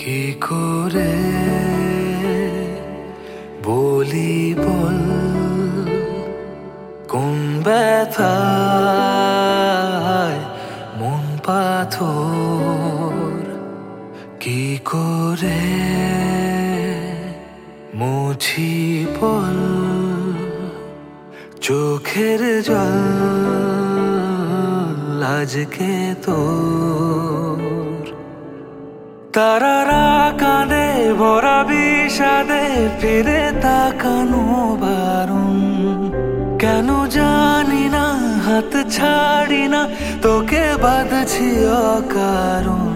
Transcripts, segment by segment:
কি করে বলি বল কোন ব্যথায় মন পাথর, কি করে মুছি বল চোখের জল আজকে তোর। তারারা কাঁদে ভরা বিষাদে ফিরে তাকানো বারণ, কেন জানি না হাত ছাড়ি না তোকে বাঁধছি অকারণ।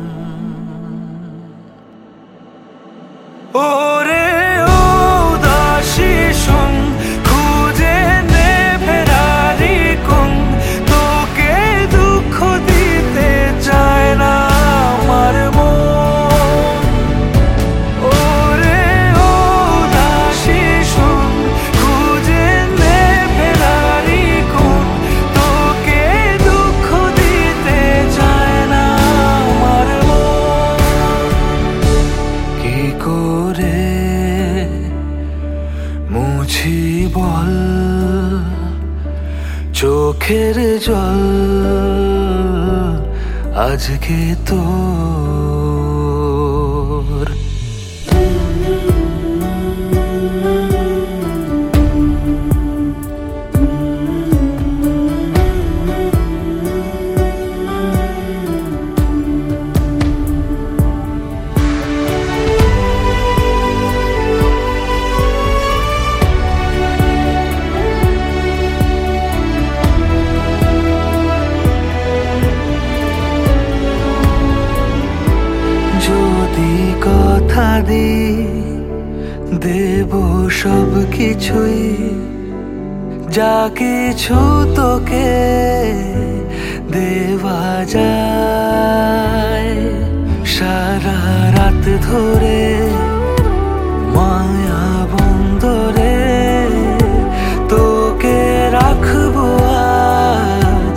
ওরে ও দাসী শোন, খুঁজে নে ফেরারি কোন, তোকে দুঃখ দিতে চায় না আমার মন। ওরে ও দাসী শোন, খুঁজে নে ফেরারি কোন, তোকে দুঃখ দিতে চায় না আমার মন। কি করে মুছি বল চোখের জল আজকে তোর। যদি কথা দি দেব সব কিছুই, যা কিছু তোকে দেওয়া যায়, সারা রাত ধরে মায়া বন্দরে তোকে রাখবো আজ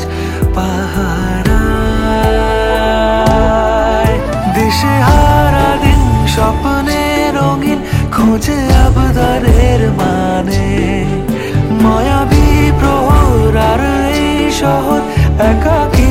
পাহারায়। দিশেহারা দিন স্বপ্নে রঙিন খোঁজে আবদারের মানে, মায়াবী প্রহর আর এই শহর একাকী